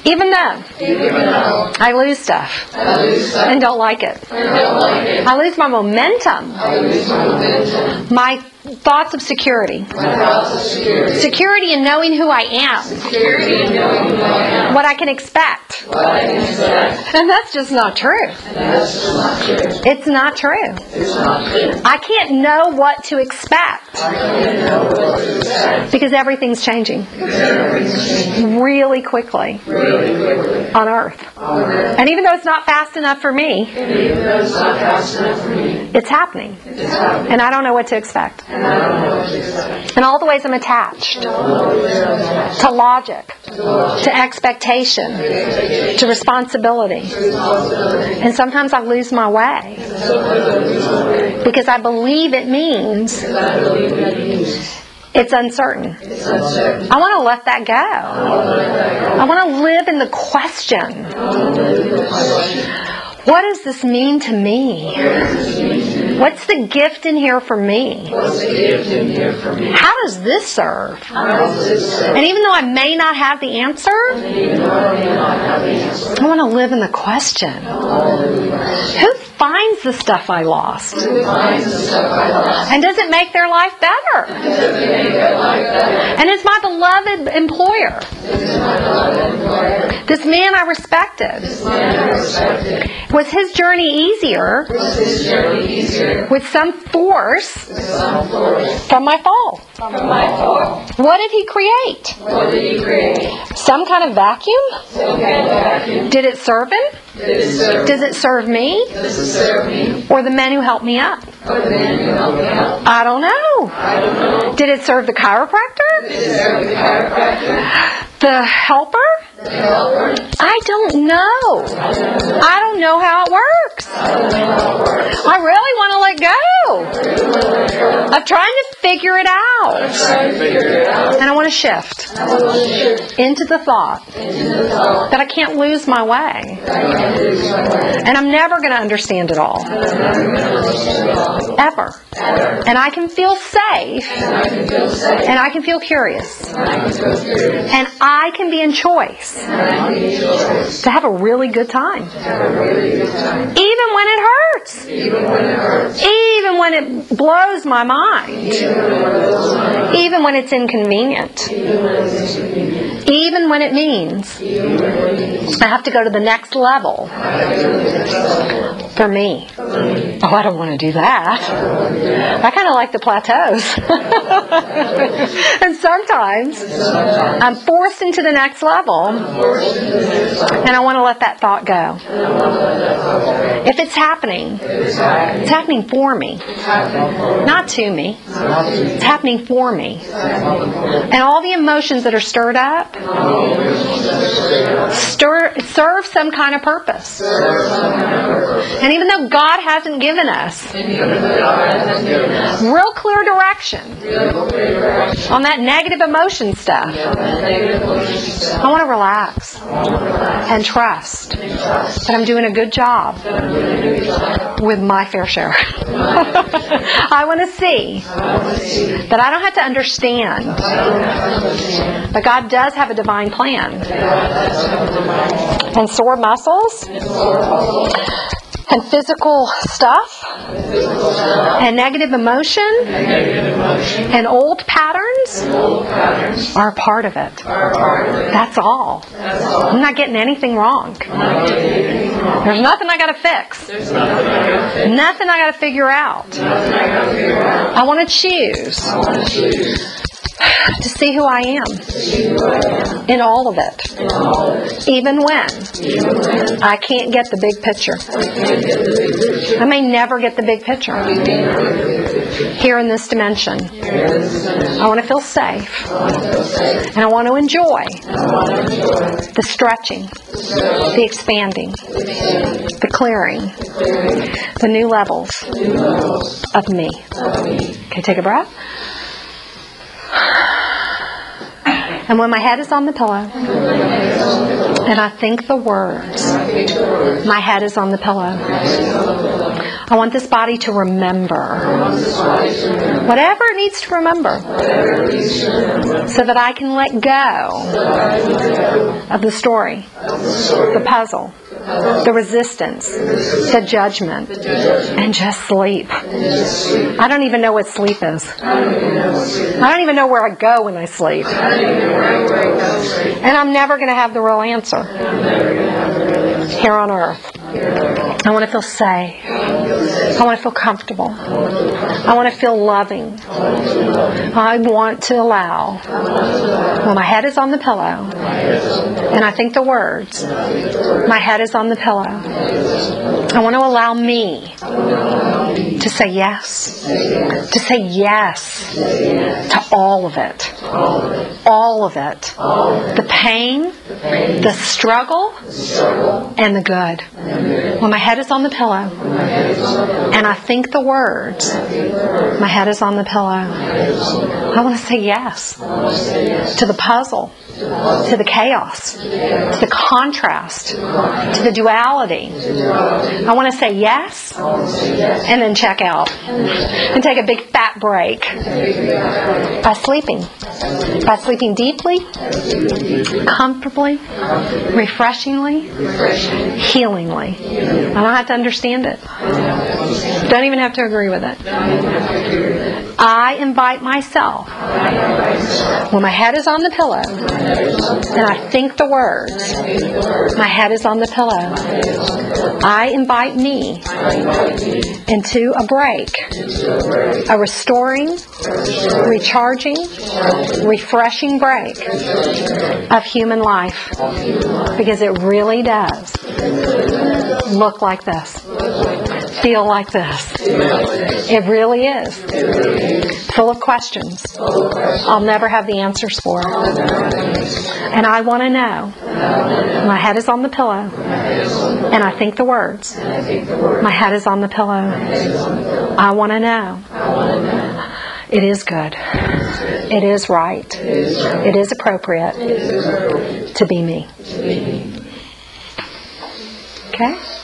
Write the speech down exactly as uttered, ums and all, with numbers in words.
Even though, Even though I lose stuff, I lose stuff and don't like it. and don't like it. I lose my momentum, I lose my momentum. my thoughts of security. My thoughts of security. Security in knowing who I am, Security in knowing who I am. what I can expect. What I can expect. And that's just not true. And that's just not true. It's not true. It's not true. I can't know what to expect I can't know what to expect. because everything's changing Everything's really quickly really quickly. on Earth. On Earth. And even though it's not fast enough for me, And even though it's not fast enough for me, it's happening. it's happening. And I don't know what to expect. And I don't know what to expect. And all the ways I'm attached to logic, to expectation, to responsibility. And sometimes I lose my way because I believe it means it's uncertain. It's uncertain. I want to let that go. I want to live in the question. What does this mean to me? What's the gift in here for me? What's the gift in here for me? How does this serve? How does this serve? And even though I may not have the answer, Even though I may not have the answer. I want to live in the question. Who finds the stuff I lost? Who finds the stuff I lost? And does it make their life better? Does it make their life better? And is my beloved employer, Is my beloved employer, this man I respected, this man I respected, was his journey easier was his journey easier with some force with some force from my fall? from my fall? What did he create? What did he create? Some kind of vacuum? Some kind of vacuum? Did it serve him? Did it serve? Does it serve me? Does it serve me? Or the men who helped me up? Or the man who helped me out? I don't know. I don't know. Did it serve the chiropractor? Did it serve the chiropractor? The helper? The helper? I don't know. I don't know how it works. I really want to let go. I'm trying to figure it out. Trying to figure it out. And I want to shift I want to shift into the thought into the thought that I can't lose my way. that I can't lose my way. And I'm never going to understand it all. Ever. And I can feel safe. And I can feel safe. And I can feel curious. And I can feel curious. And I can be in choice And I can be choice. to have a really good time. Have a really good time. Even when it hurts. Even when it hurts. Even when it blows my mind. Even when it blows my mind. Even when it's inconvenient. Even when it's inconvenient. Even when it means Even when it means I have to go to the next level I have to go to the next level. for me. For me. Oh, I don't want to do that. I kind of like the plateaus. And sometimes I'm forced into the next level, and I want to let that thought go. If it's happening, it's happening for me, not to me. It's happening for me. And all the emotions that are stirred up stir, serve some kind of purpose. And even though God hasn't given us real clear direction on that negative emotion stuff, I want to relax and trust that I'm doing a good job with my fair share. I want to see that I don't have to understand, but God does have a divine plan. And sore muscles and physical stuff and negative emotion and old patterns are a part of it. That's all. I'm not getting anything wrong. There's nothing I got to fix. Nothing I got to figure out. I want to choose to see who I am in all of it, even when I can't get the big picture. I may never get the big picture here in this dimension. I want to feel safe, and I want to enjoy the stretching, the expanding, the clearing, the new levels of me. Okay, take a breath. And when my head is on the pillow and I think the words, my head is on the pillow, I want this body to remember whatever it needs to remember so that I can let go of the story, the puzzle, the resistance, the judgment, and just sleep. I don't even know what sleep is. I don't even know where I go when I sleep. And I'm never going to have the real answer here on earth. I want to feel safe. I want to feel comfortable. I want to feel loving. I want to allow, when my head is on the pillow and I think the words, my head is on the pillow, I want to allow me to say yes. To say yes to all of it. All of it. The pain, the struggle, and the good. When my head is on the pillow and I think the words, my head is on the pillow, I want to say yes to the puzzle, to the chaos, to the contrast, to the duality. I want to say yes and then check out and take a big fat break by sleeping. By sleeping deeply, comfortably, refreshingly, healingly. I don't have to understand it. Don't even have to agree with it. I invite myself, when my head is on the pillow and I think the words, my head is on the pillow, I invite me into a break, a restoring, recharging, refreshing break of human life. Because it really does look like this, feel like this. It really is. Full of questions I'll never have the answers for. And I want to know, my head is on the pillow and I think the words, my head is on the pillow. I want to know it is good, it is right, it is appropriate to be me. Okay?